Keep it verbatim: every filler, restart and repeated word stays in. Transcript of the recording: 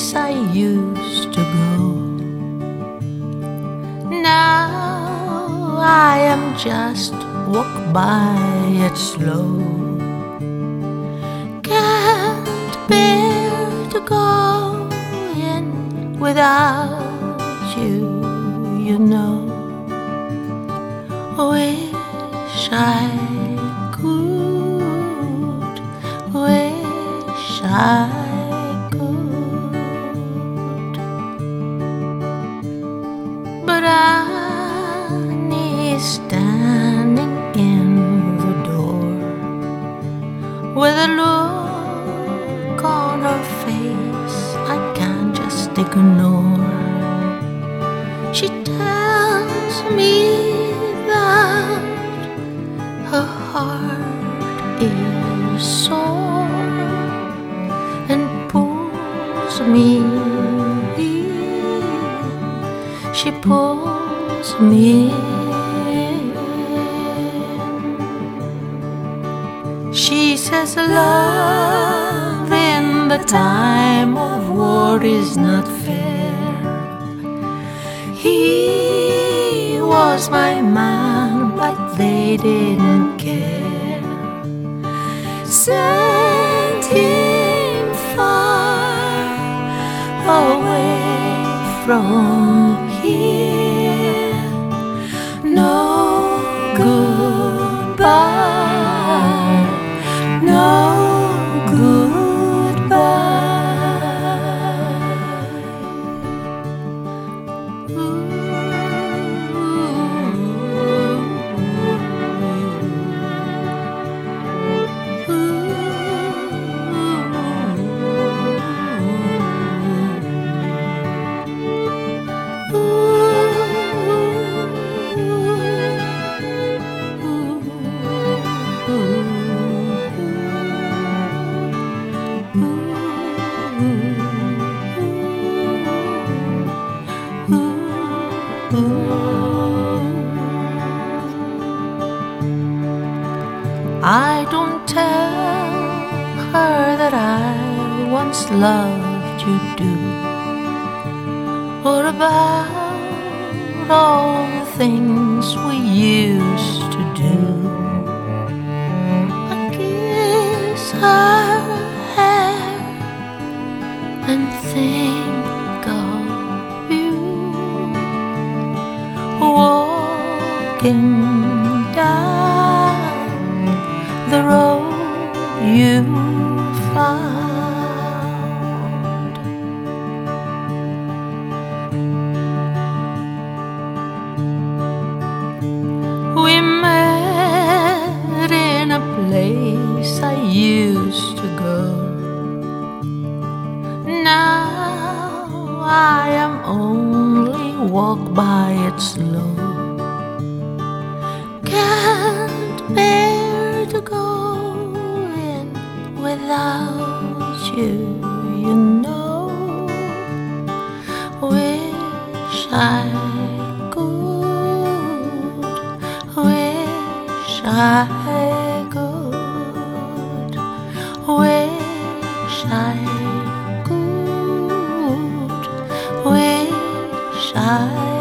place I used to go. Now I am just walk by it slow. Can't bear to go in without you, you know. Wish I could, wish I could, but Annie's standing in the door with a look on her face I can't just ignore. She tells me that her heart is sore and pulls me in. She pulls me in. She says love in the time of war is not fair. He was my man, but they didn't care. Sent him far away from here. No goodbye, no I don't tell her that I once loved you, do, or about all the things we used to do. I kiss her hair and think of you walking down the road you found. We met in a place I used to go. Now I am only walk by it slow. Can't bear to go in without you, you know. Wish I could, wish I could, wish I could, wish I